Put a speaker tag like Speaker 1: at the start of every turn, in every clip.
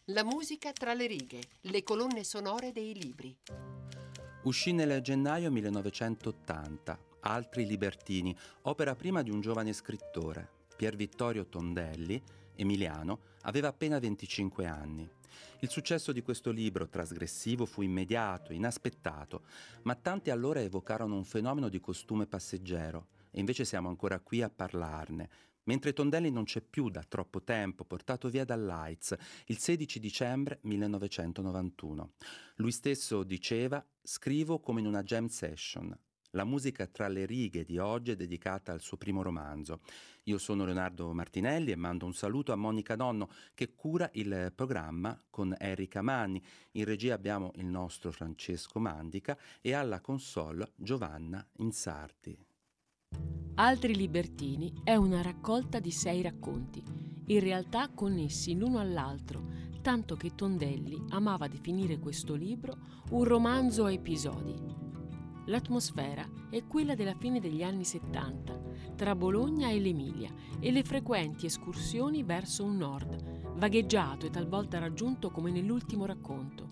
Speaker 1: La musica tra le righe, le colonne sonore dei libri.
Speaker 2: Uscì nel gennaio 1980, Altri libertini, opera prima di un giovane scrittore. Pier Vittorio Tondelli, emiliano, aveva appena 25 anni. Il successo di questo libro trasgressivo fu immediato, inaspettato, ma tanti allora evocarono un fenomeno di costume passeggero, e invece siamo ancora qui a parlarne, mentre Tondelli non c'è più da troppo tempo, portato via dall'AIDS, il 16 dicembre 1991. Lui stesso diceva: «Scrivo come in una jam session». La musica tra le righe di oggi è dedicata al suo primo romanzo. Io sono Leonardo Martinelli e mando un saluto a Monica Nonno, che cura il programma con Erika Manni. In regia abbiamo il nostro Francesco Mandica e alla console Giovanna Insardi.
Speaker 3: Altri libertini è una raccolta di 6 racconti, in realtà connessi l'uno all'altro, tanto che Tondelli amava definire questo libro un romanzo a episodi. L'atmosfera è quella della fine degli anni 70, tra Bologna e l'Emilia, e le frequenti escursioni verso un nord, vagheggiato e talvolta raggiunto come nell'ultimo racconto,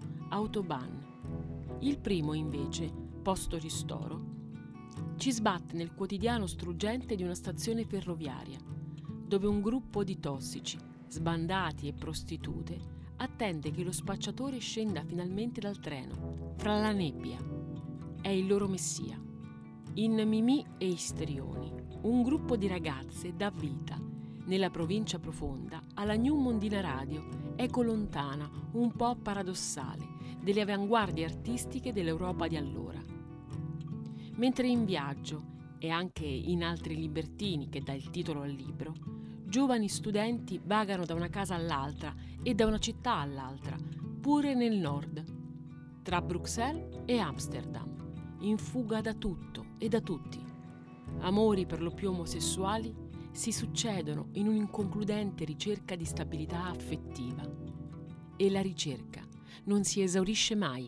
Speaker 3: Autobahn. Il primo, invece, Posto Ristoro, ci sbatte nel quotidiano struggente di una stazione ferroviaria, dove un gruppo di tossici, sbandati e prostitute attende che lo spacciatore scenda finalmente dal treno, fra la nebbia. È il loro messia. In Mimì e Istrioni, un gruppo di ragazze dà vita, nella provincia profonda, alla New Mondina Radio, eco lontana, un po' paradossale, delle avanguardie artistiche dell'Europa di allora. Mentre in Viaggio, e anche in Altri libertini, che dà il titolo al libro, giovani studenti vagano da una casa all'altra e da una città all'altra, pure nel nord, tra Bruxelles e Amsterdam, in fuga da tutto e da tutti. Amori per lo più omosessuali si succedono in un'inconcludente ricerca di stabilità affettiva. E la ricerca non si esaurisce mai.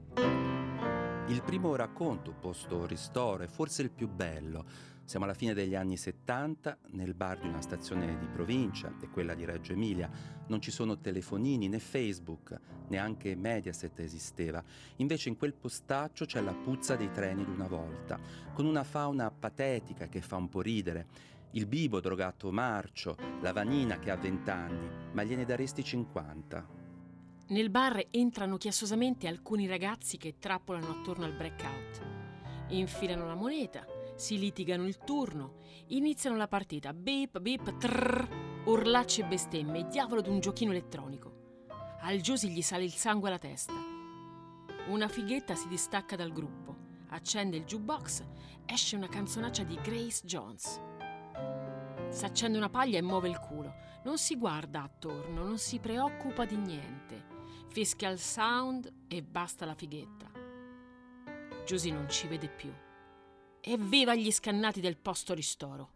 Speaker 2: Il primo racconto, Posto Ristoro, è forse il più bello. Siamo alla fine degli anni 70, nel bar di una stazione di provincia, e quella di Reggio Emilia. Non ci sono telefonini né Facebook, neanche Mediaset esisteva. Invece in quel postaccio c'è la puzza dei treni d'una volta, con una fauna patetica che fa un po' ridere. Il bibo drogato marcio, la vanina che ha 20 anni, ma gliene daresti 50.
Speaker 3: Nel bar entrano chiassosamente alcuni ragazzi che trappolano attorno al blackout. Infilano la moneta, si litigano il turno, iniziano la partita, beep, beep, trrr, urlacce e bestemmie, diavolo d'un giochino elettronico. Al Giusy gli sale il sangue alla testa. Una fighetta si distacca dal gruppo, accende il jukebox, esce una canzonaccia di Grace Jones. S'accende una paglia e muove il culo, non si guarda attorno, non si preoccupa di niente. Fischia il sound e basta la fighetta. Giusy non ci vede più. Evviva gli scannati del Posto Ristoro!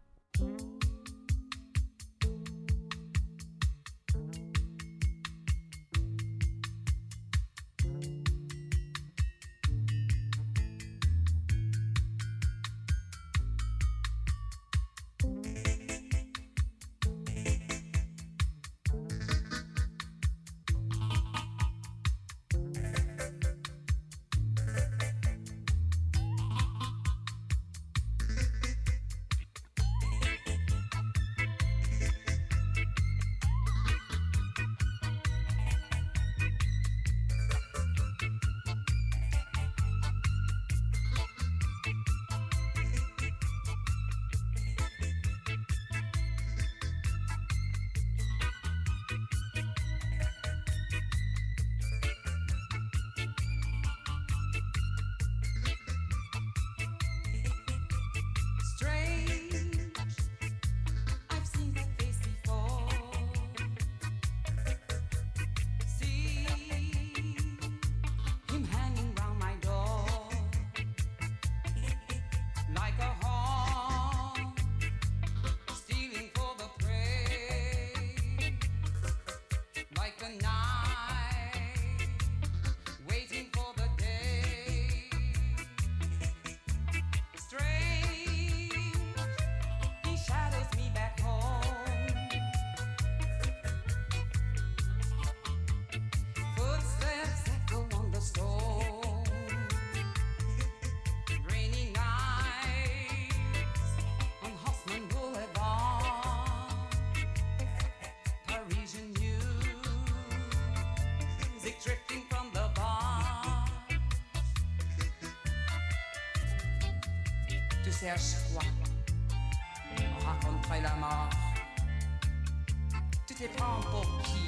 Speaker 4: Serge quoi? On raconterait la mort. Tu te prends pour qui?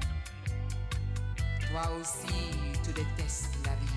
Speaker 4: Toi aussi, tu détestes la vie.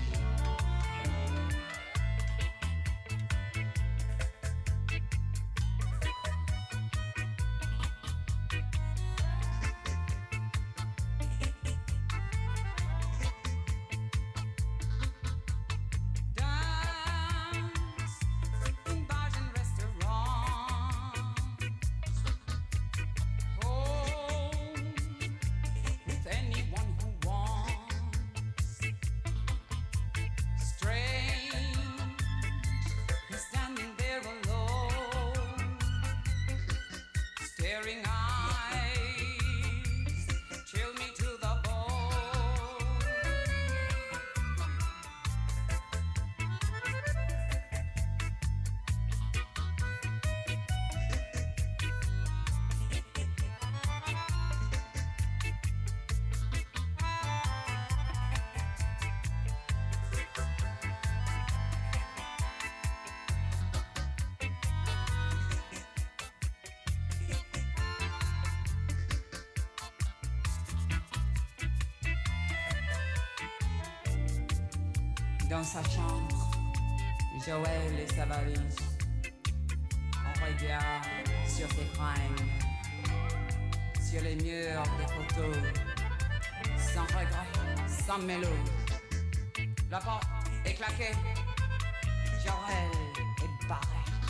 Speaker 4: Dans sa chambre, Joël et sa valise. On regarde sur ses fringues, sur les murs des photos, sans regret, sans mélo. La porte est claquée, Joël est barré.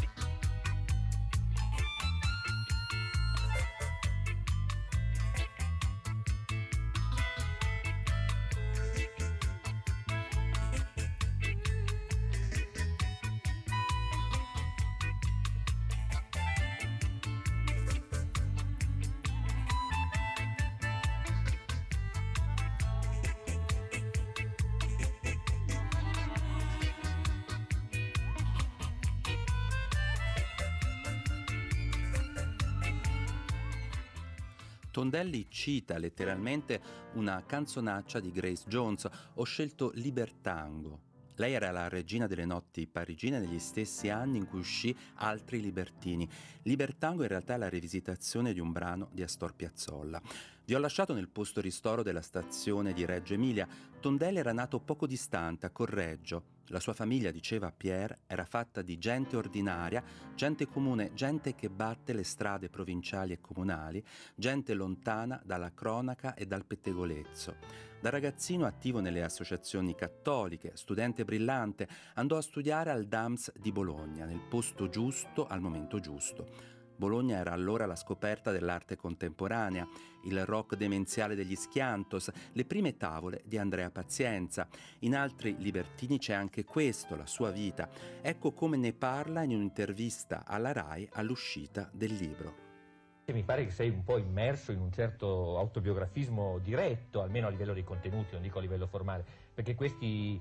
Speaker 2: Tondelli cita letteralmente una canzonaccia di Grace Jones: ho scelto Libertango. Lei era la regina delle notti parigine negli stessi anni in cui uscì Altri libertini. Libertango in realtà è la rivisitazione di un brano di Astor Piazzolla. Vi ho lasciato nel posto ristoro della stazione di Reggio Emilia. Tondelli era nato poco distante, a Correggio. La sua famiglia, diceva Pierre, era fatta di gente ordinaria, gente comune, gente che batte le strade provinciali e comunali, gente lontana dalla cronaca e dal pettegolezzo. Da ragazzino attivo nelle associazioni cattoliche, studente brillante, andò a studiare al DAMS di Bologna, nel posto giusto al momento giusto. Bologna era allora la scoperta dell'arte contemporanea, il rock demenziale degli Schiantos, le prime tavole di Andrea Pazienza. In Altri libertini c'è anche questo, la sua vita. Ecco come ne parla in un'intervista alla RAI all'uscita del libro.
Speaker 5: Mi pare che sei un po' immerso in un certo autobiografismo diretto, almeno a livello dei contenuti, non dico a livello formale, perché questi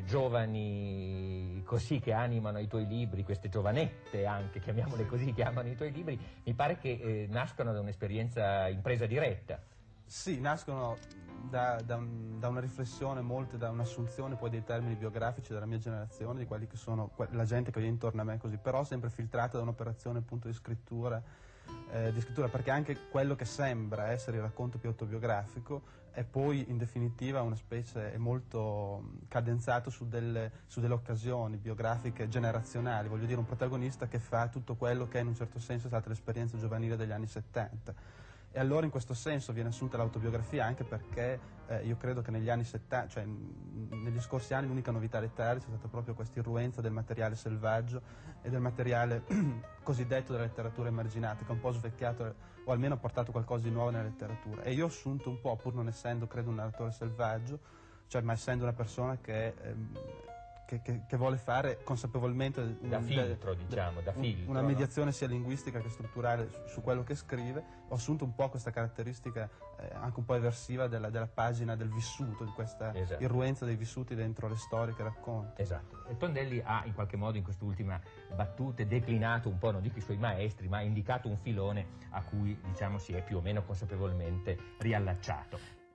Speaker 5: giovani così che animano i tuoi libri, queste giovanette anche, chiamiamole così, che amano i tuoi libri, mi pare che nascono da un'esperienza in presa diretta.
Speaker 6: Sì, nascono da una riflessione, molte da un'assunzione poi dei termini biografici della mia generazione, di quelli che sono la gente che viene intorno a me così, però sempre filtrata da un'operazione appunto di scrittura, perché anche quello che sembra essere il racconto più autobiografico è poi in definitiva una specie, è molto cadenzato su delle occasioni biografiche generazionali, voglio dire un protagonista che fa tutto quello che in un certo senso è stata l'esperienza giovanile degli anni 70. E allora in questo senso viene assunta l'autobiografia, anche perché io credo che negli anni 70, cioè negli scorsi anni, l'unica novità letteraria sia stata proprio questa irruenza del materiale selvaggio e del materiale cosiddetto della letteratura emarginata, che ha un po' svecchiato o almeno ha portato qualcosa di nuovo nella letteratura. E io ho assunto un po', pur non essendo credo un narratore selvaggio, cioè ma essendo una persona che vuole fare consapevolmente
Speaker 5: da filtro, diciamo, da filtro,
Speaker 6: una mediazione sia linguistica che strutturale su quello che scrive. Ho assunto un po' questa caratteristica anche un po' eversiva della pagina del vissuto, di questa irruenza dei vissuti dentro le storie che racconta.
Speaker 5: Esatto. E Tondelli ha in qualche modo in quest'ultima battuta declinato un po', non dico i suoi maestri, ma ha indicato un filone a cui, diciamo, si è più o meno consapevolmente riallacciato.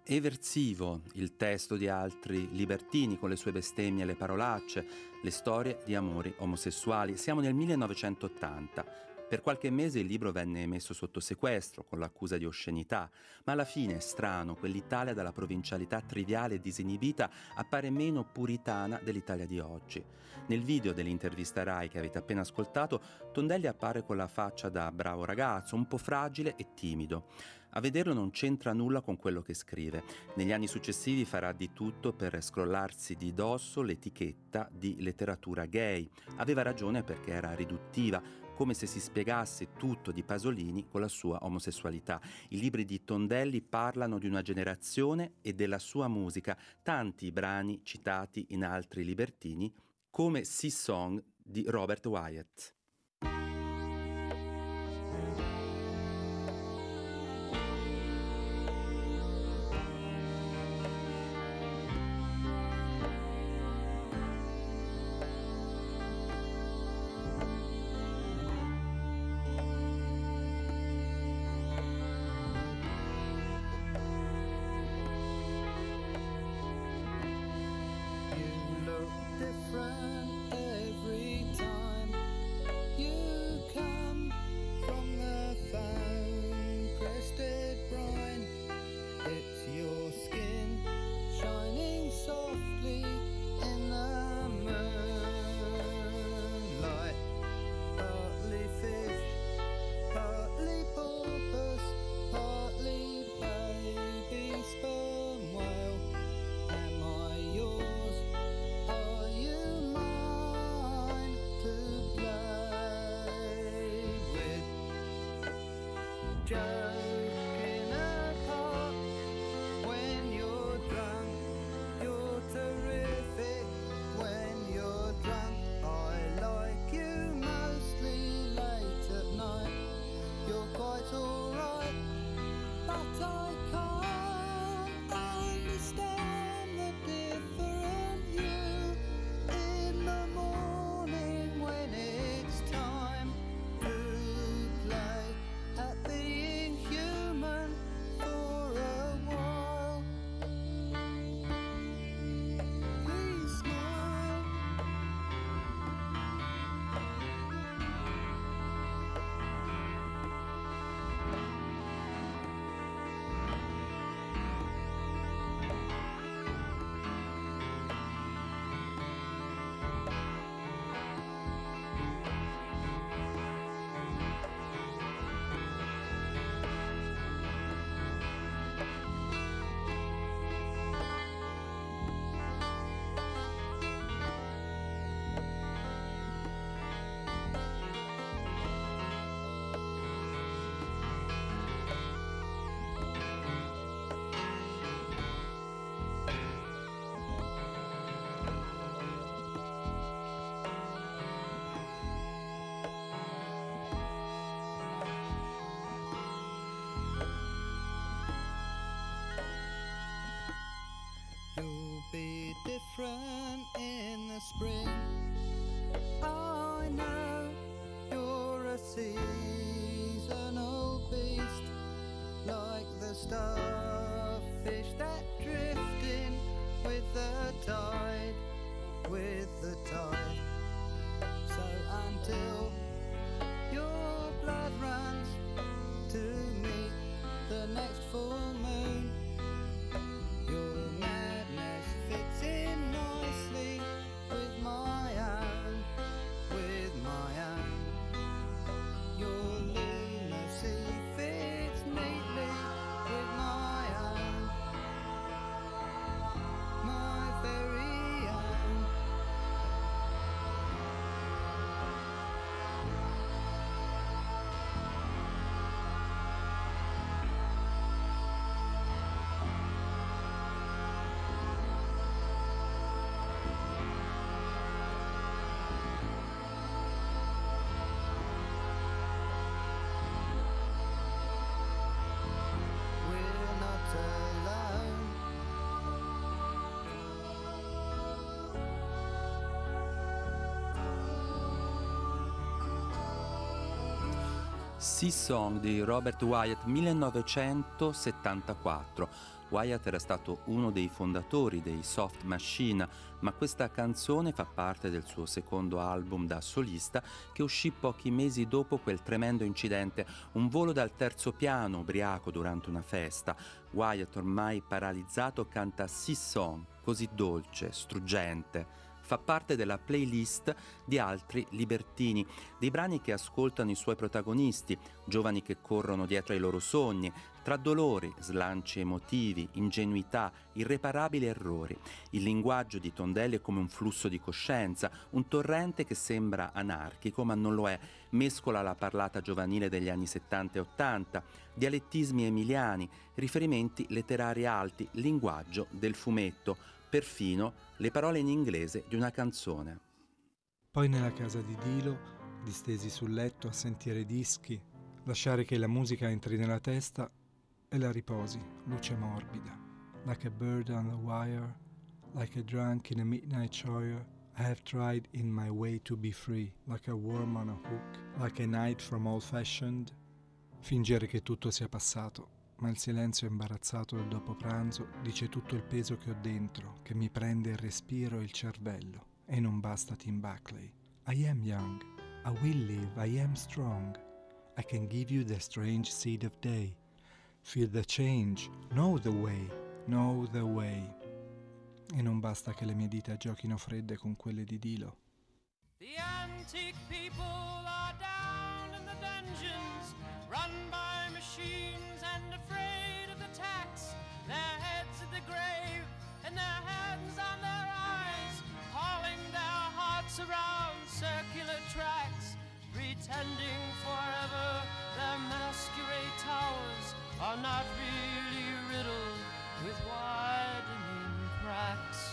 Speaker 2: Eversivo il testo di Altri libertini con le sue bestemmie e le parolacce, le storie di amori omosessuali. Siamo nel 1980. Per qualche mese il libro venne messo sotto sequestro con l'accusa di oscenità, ma alla fine, strano, quell'Italia dalla provincialità triviale e disinibita appare meno puritana dell'Italia di oggi. Nel video dell'intervista Rai che avete appena ascoltato, Tondelli appare con la faccia da bravo ragazzo, un po' fragile e timido. A vederlo non c'entra nulla con quello che scrive. Negli anni successivi farà di tutto per scrollarsi di dosso l'etichetta di letteratura gay. Aveva ragione perché era riduttiva, come se si spiegasse tutto di Pasolini con la sua omosessualità. I libri di Tondelli parlano di una generazione e della sua musica, tanti brani citati in Altri libertini, come Sea Song di Robert Wyatt.
Speaker 7: Be different in the spring. I know you're a seasonal beast, like the starfish that drift in with the tide, with the tide. So until your blood runs to meet the next full moon, your madness fits in nicely with my own, with my own. Your lunacy fits neatly with my own, my very own. We're not alone.
Speaker 2: Sea Song di Robert Wyatt, 1974. Wyatt era stato uno dei fondatori dei Soft Machine, ma questa canzone fa parte del suo secondo album da solista che uscì pochi mesi dopo quel tremendo incidente, un volo dal terzo piano ubriaco durante una festa. Wyatt, ormai paralizzato, canta Sea Song, così dolce, struggente. Fa parte della playlist di Altri Libertini, dei brani che ascoltano i suoi protagonisti, giovani che corrono dietro ai loro sogni, tra dolori, slanci emotivi, ingenuità, irreparabili errori. Il linguaggio di Tondelli è come un flusso di coscienza, un torrente che sembra anarchico ma non lo è, mescola la parlata giovanile degli anni 70 e 80, dialettismi emiliani, riferimenti letterari alti, linguaggio del fumetto, perfino le parole in inglese di una canzone.
Speaker 8: Poi nella casa di Dilo, distesi sul letto a sentire i dischi, lasciare che la musica entri nella testa e la riposi, luce morbida. Like a bird on the wire, like a drunk in a midnight choir, I have tried in my way to be free, like a worm on a hook, like a night from old-fashioned. Fingere che tutto sia passato, ma il silenzio imbarazzato del dopo pranzo dice tutto il peso che ho dentro, che mi prende il respiro e il cervello, e non basta Tim Buckley. I am young, I will live, I am strong, I can give you the strange seed of day. Feel the change, know the way, know the way. E non basta che le mie dita giochino fredde con quelle di Dilo.
Speaker 9: The antique people are down in the dungeons, run by machines and afraid of the tax. Their heads in the grave and their hands on their eyes, hauling their hearts around circular tracks, pretending forever their masquerade towers are not really riddled with widening cracks.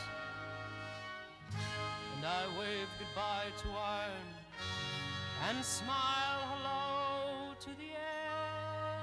Speaker 9: And I wave goodbye to iron and smile hello to the air.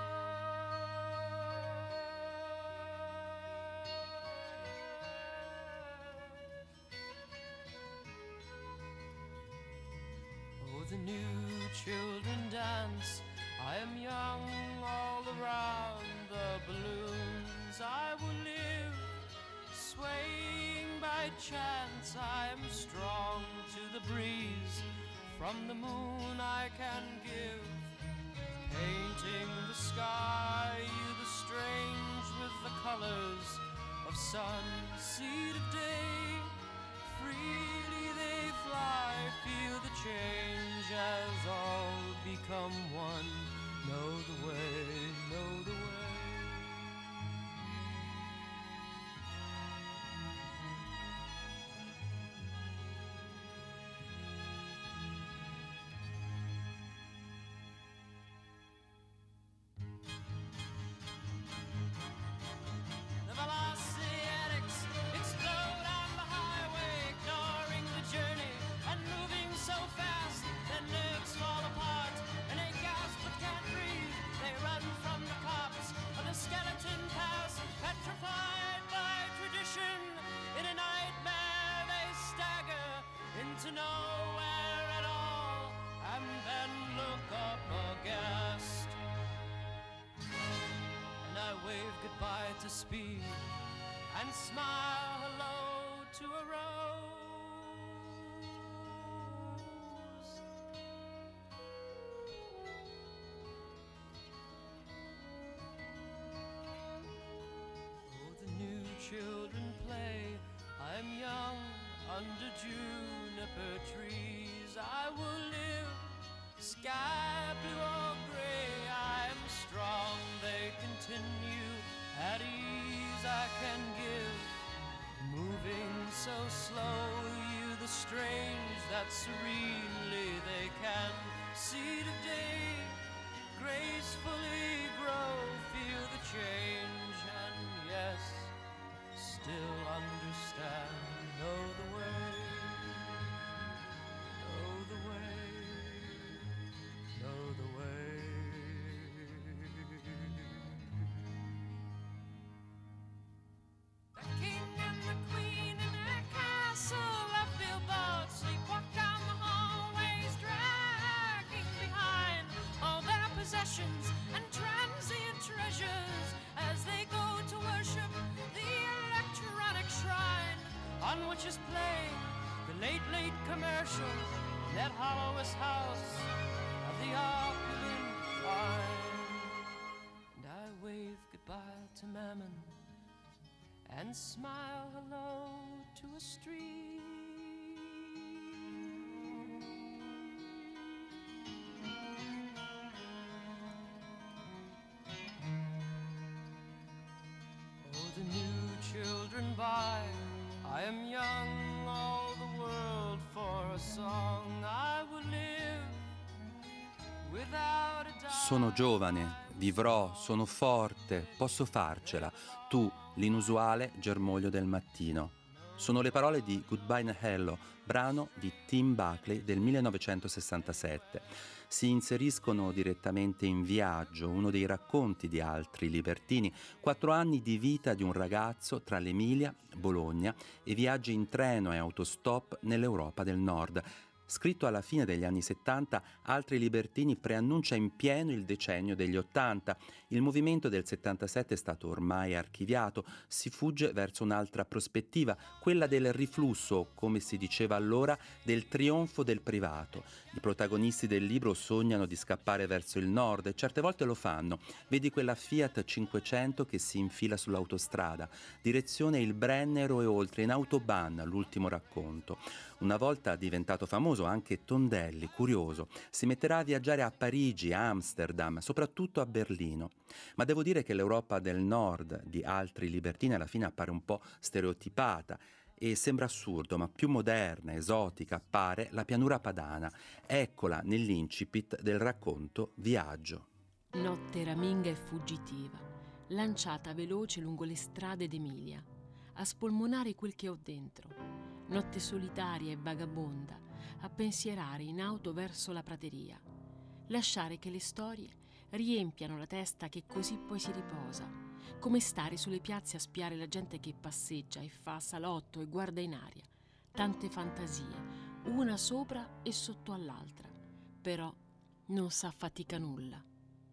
Speaker 9: Oh, the new children dance, I am young all around the balloons. I will live, swaying by chance. I am strong to the breeze. From the moon I can give, painting the sky, you the strange with the colors of sun, seed of day. Freely they fly, feel the change as all become one. Know the way, know the way. The velocietics explode on the highway, ignoring the journey and moving so fast their nerves fall apart and they gasp but can't breathe. They run from the cops of the skeleton pass, petrified by tradition. In a nightmare they stagger into nowhere at all and then look up aghast. And I wave goodbye to speed and smile hello to a rose. Oh, the new children play. I'm young under juniper trees. I will live, sky blue or gray. I am strong, they continue. At ease I can give, moving so slow, you the strange that serenely they can. Seed of day, gracefully grow, feel the change, and yes, still understand. Know the way, know the way, know the way. The king and the queen in a castle of billboards sleepwalk down the hallways, dragging behind all their possessions and transient treasures as they go just playing the late, late commercial in that hollowest house of the opulent vine. And I wave goodbye to Mammon and smile hello to a street. Oh, the new children by, I am young, all the world for a song. I will live without a doubt.
Speaker 2: Sono giovane, vivrò, sono forte, posso farcela. Tu, l'inusuale germoglio del mattino. Sono le parole di Goodbye and Hello, brano di Tim Buckley del 1967. Si inseriscono direttamente in Viaggio, uno dei racconti di Altri libertini, 4 anni di vita di un ragazzo tra l'Emilia, Bologna e viaggi in treno e autostop nell'Europa del Nord. Scritto alla fine degli anni 70, Altri libertini preannuncia in pieno il decennio degli 80. Il movimento del 77 è stato ormai archiviato, si fugge verso un'altra prospettiva, quella del riflusso, come si diceva allora, del trionfo del privato. I protagonisti del libro sognano di scappare verso il nord e certe volte lo fanno. Vedi quella Fiat 500 che si infila sull'autostrada, direzione il Brennero e oltre, in autobahn, l'ultimo racconto. Una volta diventato famoso, anche Tondelli, curioso, si metterà a viaggiare a Parigi, a Amsterdam, soprattutto a Berlino. Ma devo dire che l'Europa del Nord di Altri libertini alla fine appare un po' stereotipata e sembra assurdo, ma più moderna, esotica appare la pianura padana. Eccola nell'incipit del racconto Viaggio.
Speaker 3: Notte raminga e fuggitiva, lanciata veloce lungo le strade d'Emilia, a spolmonare quel che ho dentro. Notte solitaria e vagabonda, a pensierare in auto verso la prateria. Lasciare che le storie riempiano la testa che così poi si riposa, come stare sulle piazze a spiare la gente che passeggia e fa salotto e guarda in aria. Tante fantasie, una sopra e sotto all'altra, però non sa fatica nulla.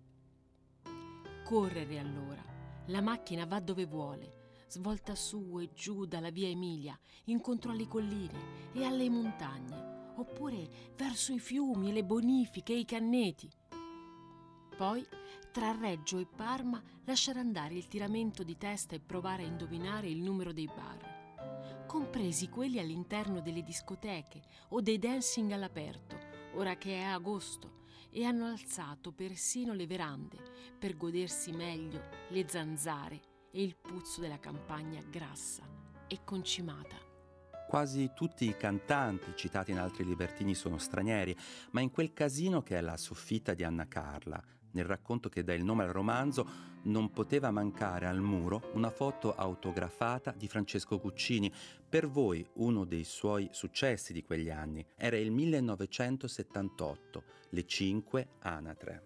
Speaker 3: Correre allora, la macchina va dove vuole, svolta su e giù dalla via Emilia, incontro alle colline e alle montagne, oppure verso i fiumi e le bonifiche e i canneti. Poi, tra Reggio e Parma, lasciare andare il tiramento di testa e provare a indovinare il numero dei bar, compresi quelli all'interno delle discoteche o dei dancing all'aperto, ora che è agosto, e hanno alzato persino le verande per godersi meglio le zanzare e il puzzo della campagna grassa e concimata.
Speaker 2: Quasi tutti i cantanti citati in Altri libertini sono stranieri, ma in quel casino che è la soffitta di Anna Carla, nel racconto che dà il nome al romanzo, non poteva mancare al muro una foto autografata di Francesco Guccini. Per voi uno dei suoi successi di quegli anni era il 1978, Le 5 anatre.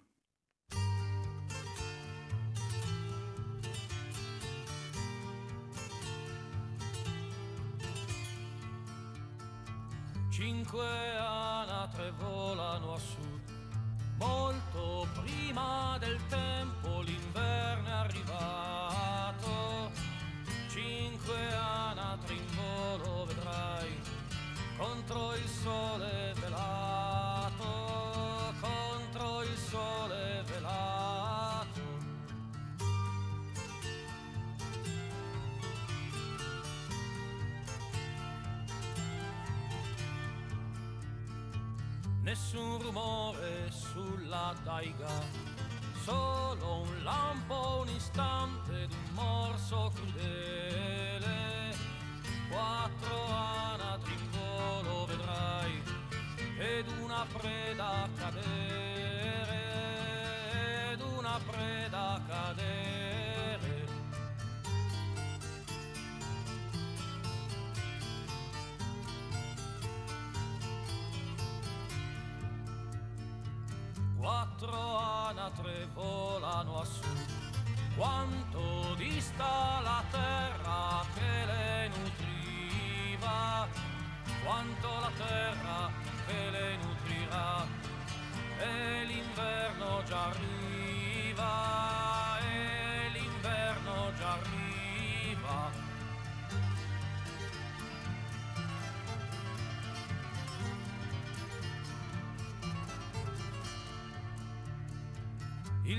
Speaker 9: Cinque anatre volano a sud, molto prima del tempo l'inverno è arrivato. 5 anatre in volo vedrai, contro il sole velato, contro il sole velato. Nessun rumore sulla taiga, solo un lampo, un istante d'un morso crudele. 4 anatri in volo vedrai, ed una preda cadere, ed una preda cadere. Quattro anatre volano a sud, quanto dista la terra che le nutriva, quanto la terra che le nutrirà, e l'inverno già arriva, e l'inverno già arriva.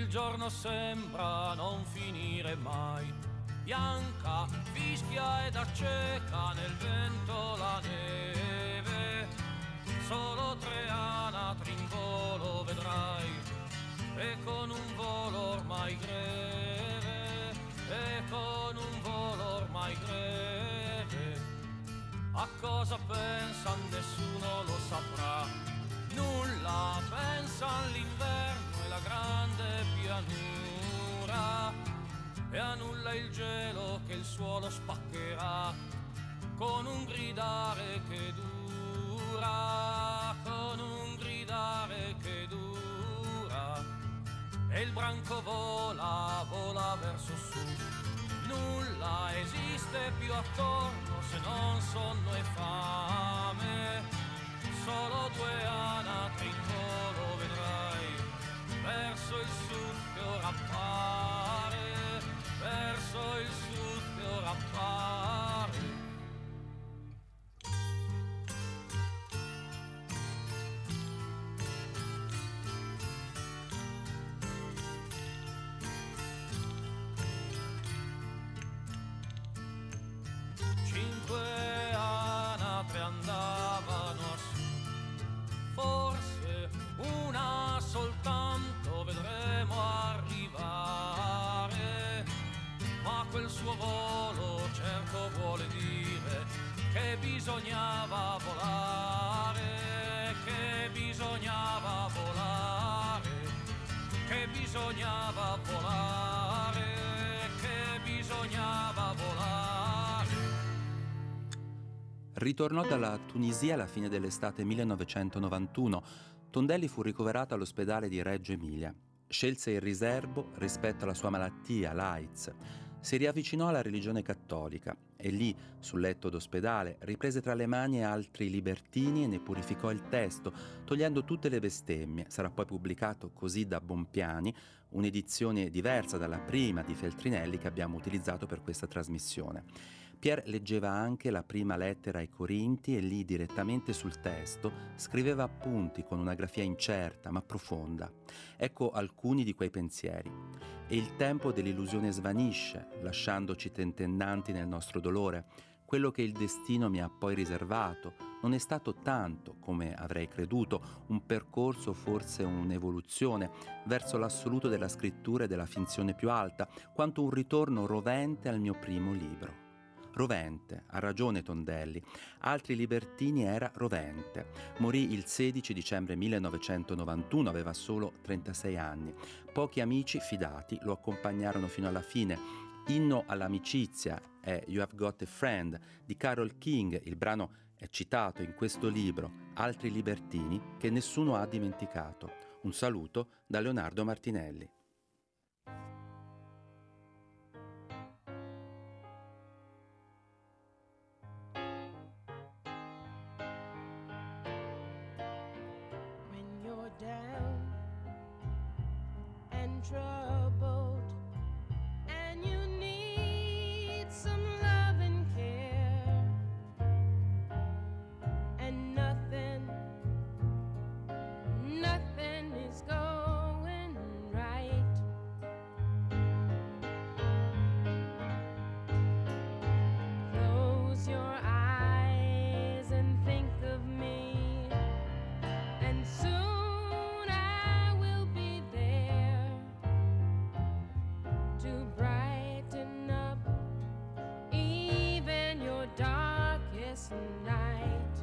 Speaker 9: il giorno sembra non finire mai. Bianca fischia ed acceca nel vento la neve. Solo 3 anatri in volo vedrai, e con un volo ormai greve, e con un volo ormai greve. A cosa pensa nessuno lo saprà, nulla pensa all'inverno e la grande pianura, e annulla il gelo che il suolo spaccherà con un gridare che dura, con un gridare che dura. E il branco vola, vola verso su, nulla esiste più attorno se non sonno e fame. Solo 2 anatri in volo vedrai, verso il sud che ora appare, verso il sud che ora appare. Andavano a sud, forse una soltanto vedremo arrivare, ma quel suo volo certo vuole dire che bisognava volare, che bisognava volare, che bisognava volare, che bisognava volare.
Speaker 2: Ritornò dalla Tunisia alla fine dell'estate 1991. Tondelli fu ricoverato all'ospedale di Reggio Emilia. Scelse il riserbo rispetto alla sua malattia, l'AIDS. Si riavvicinò alla religione cattolica e lì, sul letto d'ospedale, riprese tra le mani altri libertini e ne purificò il testo, togliendo tutte le bestemmie. Sarà poi pubblicato così da Bompiani, un'edizione diversa dalla prima di Feltrinelli che abbiamo utilizzato per questa trasmissione. Pierre leggeva anche la prima lettera ai Corinti e lì, direttamente sul testo, scriveva appunti con una grafia incerta ma profonda. Ecco alcuni di quei pensieri. E il tempo dell'illusione svanisce, lasciandoci tentennanti nel nostro dolore. Quello che il destino mi ha poi riservato non è stato tanto, come avrei creduto, un percorso, forse un'evoluzione, verso l'assoluto della scrittura e della finzione più alta, quanto un ritorno rovente al mio primo libro. Rovente, ha ragione Tondelli, Altri libertini era rovente. Morì il 16 dicembre 1991, aveva solo 36 anni. Pochi amici fidati lo accompagnarono fino alla fine. Inno all'amicizia è You Have Got a Friend di Carole King, il brano è citato in questo libro, Altri libertini che nessuno ha dimenticato. Un saluto da Leonardo Martinelli.
Speaker 10: Troubled and you need some love and care, and nothing is going right. Close your eyes and think of me, and soon I will be there to brighten up even your darkest night.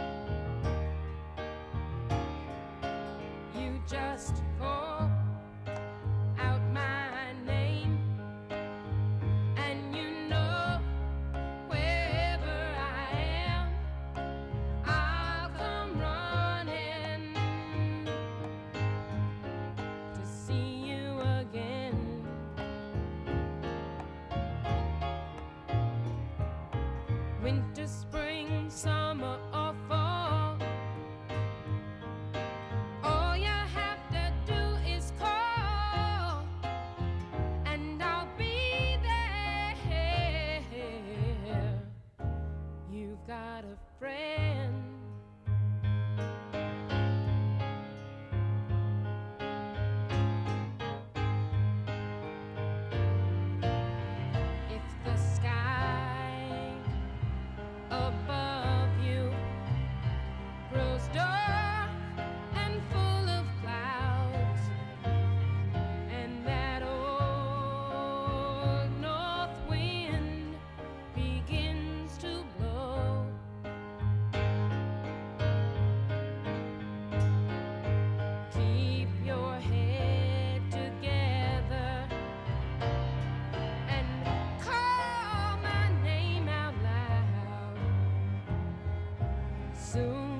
Speaker 10: You just call out my name, and you know wherever I am, I'll come running to see you again. Winter, spring, summer, or fall, all you have to do is call, and I'll be there. You've got a friend. soon